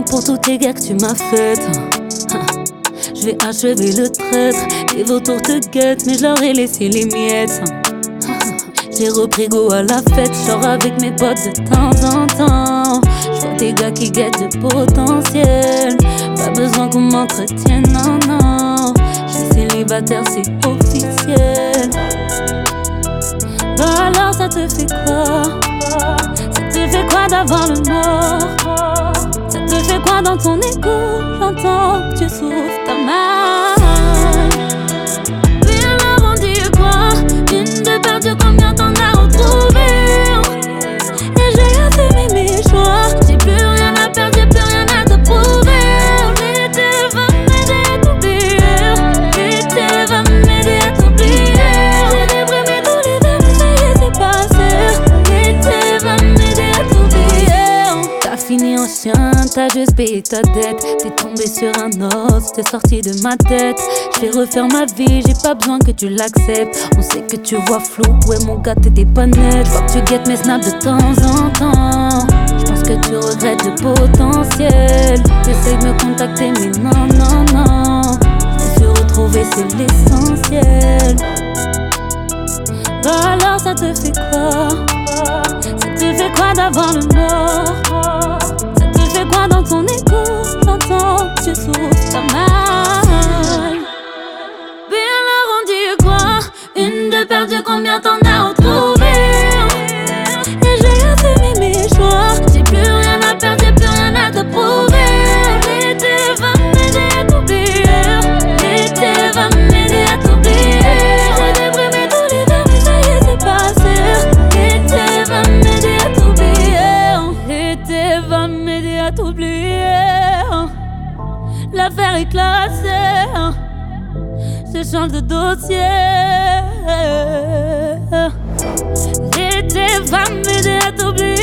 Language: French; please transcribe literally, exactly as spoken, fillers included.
pour toutes tes guerres que tu m'as faites. Je vais achever le traître. Les vautours te guettent, mais je leur ai laissé les miettes. J'ai repris go à la fête, j'sors avec mes potes de temps en temps. J'vois des gars qui guettent le potentiel. Pas besoin qu'on m'entretienne, non, non. J'suis célibataire, c'est officiel. Bah alors ça te fait quoi? Ça te fait quoi d'avoir le mort? Ça te fait quoi dans ton écho? J'entends que tu souffres, t'as mal. Oui alors on dit quoi? Une de perdue, combien t'en as retrouvé? Et j'ai assumé mes choix. J'ai plus rien à perdre, j'ai plus rien à te prouver. L'été va m'aider à t'oublier. L'été va m'aider à t'oublier. J'ai déprimé tous les verres, mais ça y est, c'est passé. L'été va m'aider à t'oublier. T'as fini en chien, t'as juste payé ta dette. T'es tombé sur un os, t'es sorti de ma tête. Je vais refaire ma vie, j'ai pas besoin que tu l'acceptes. On sait que tu vois flou, ouais mon gars t'étais pas net. J'vois que tu guettes mes snaps de temps en temps. J'pense que tu regrettes le potentiel. T'essayes de me contacter mais non, non, non. Se retrouver c'est l'essentiel. Bah alors ça te fait quoi? Ça te fait quoi d'avoir le mort? Ça te fait quoi dans ton écho? J'entends que tu souffres, t'as mal. Oui alors on dit quoi? Une de perdue, combien t'en as retrouvé? Et j'ai assumé mes choix. J'ai plus rien à perdre, j'ai plus rien à te prouver. L'été va m'aider à t'oublier. L'été va m'aider à t'oublier. J'ai déprimé tous les verres, mais ça y est, c'est passé. L'été va m'aider à t'oublier. L'été va m'aider à t'oublier. L'affaire est classée. Je change de dossier. L'été va m'aider à t'oublier.